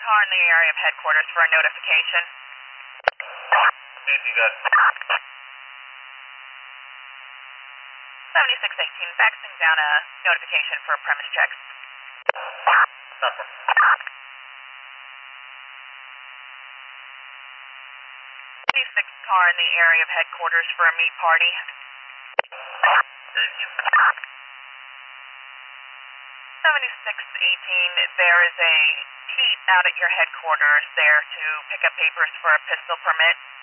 car in the area of headquarters for a notification. Anything good? 7618, faxing down a notification for a premise check. Number. 86 car in the area of headquarters for a meat party. Thank you. 7618, there is a heat out at your headquarters there to pick up papers for a pistol permit.